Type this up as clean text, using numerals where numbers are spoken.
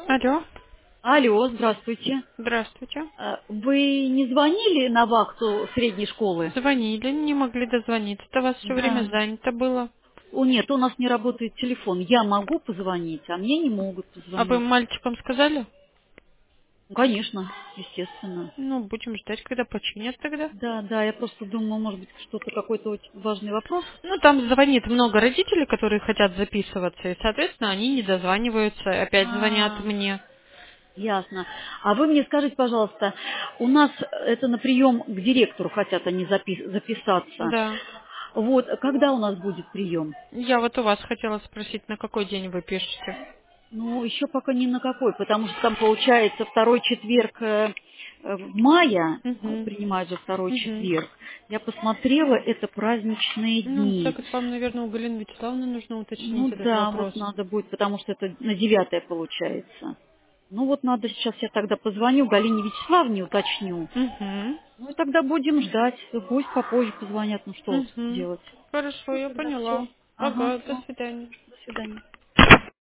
Алло, Алло, здравствуйте. здравствуйте. Вы не звонили на вахту средней школы? Звонили, не могли дозвониться. Это у вас все время Да. занято было. Нет, у нас не работает телефон. Я могу позвонить, а мне не могут А вы позвонить. мальчикам сказали? Ну, конечно, естественно. Ну, будем ждать, когда починят тогда. Да, да, я просто думала, может быть, что-то какой-то очень важный вопрос. Ну, там звонит много родителей, которые хотят записываться, и, соответственно, они не дозваниваются, опять звонят А, мне. ясно. А вы мне скажите, пожалуйста, у нас это на прием к директору хотят они записаться. Да. Вот, когда у нас будет прием? Я вот у вас хотела спросить, на какой день вы пишете? Ну, еще пока ни на какой, потому что там получается второй четверг мая, Угу. принимают же второй Угу. четверг. Я посмотрела, это праздничные Ну, дни. так это вам, наверное, у Галины Вячеславовны нужно уточнить Ну этот да, вот вопрос. надо будет, потому что это на 9 получается. Ну вот надо сейчас, я тогда позвоню Галине Вячеславовне, уточню. Угу. Ну и тогда будем ждать. Пусть попозже позвонят, ну что вот Угу. делать. Хорошо, Ну я тогда все. поняла. Ага, Ага, до все. свидания. До свидания.